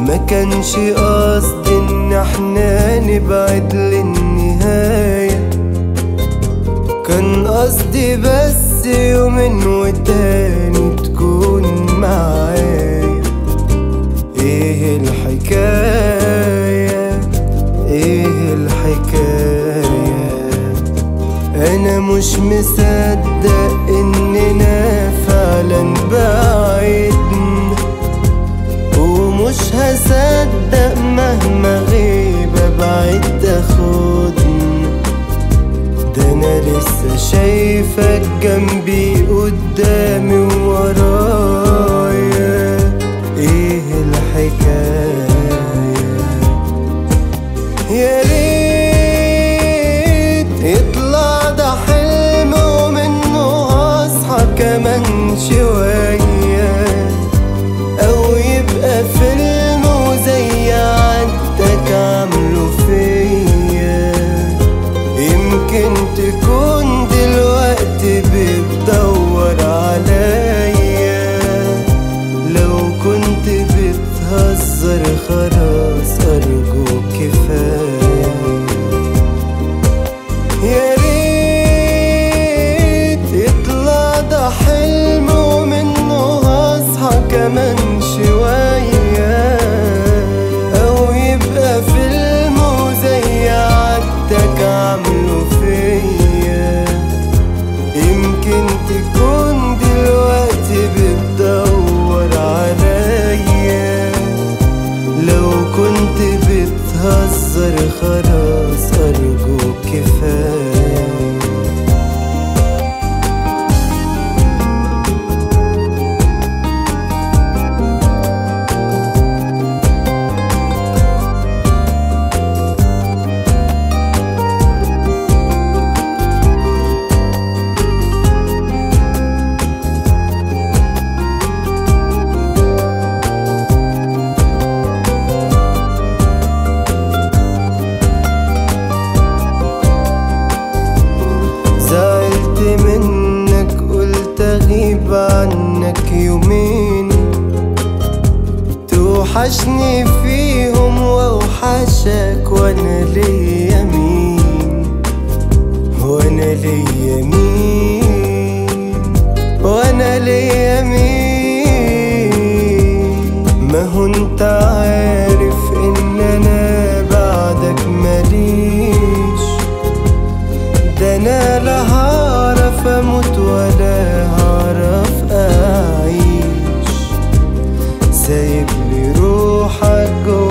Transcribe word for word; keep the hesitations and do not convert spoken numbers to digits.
ما كانش قصدي ان احنا نبعد للنهاية، كان قصدي بس يومين وتاني تكون معايا. ايه الحكاية ايه الحكاية، انا مش مصدق اننا فعلا بعيدنا، ومش هصدق مهما غيب ابعد تاخدنا. ده انا لسه شايفك جنبي قدامي وورايا. ايه الحكاية، يا ريت يطلع ده حلم ومنه اصحى كمان شوية، او يبقى فيلم وزي عادتك عامله فيا. يمكن تكون دلوقتي بتدور عليا، لو كنت بتهزر خلاص أرجوك كفاية. يا ريت يطلع ده حلم ومنه هصحى كمان شوية، أو يبقى فيلم وزي عادتك عامله فيا. يمكن تكون دلوقتي بتدور عليا، لو كنت بتهزر خلاص أرجوك كفاية. زعلت منك قلت اغيب عنك يومين، توحشني فيهم واوحشك، وانا ليا مين وانا ليا مين وانا ليا مين. ما هو انت عارف ان انا بعدك ماليش، ده انا لا هعرف اموت ولا هعرف اعيش. سايب لي روحك جوا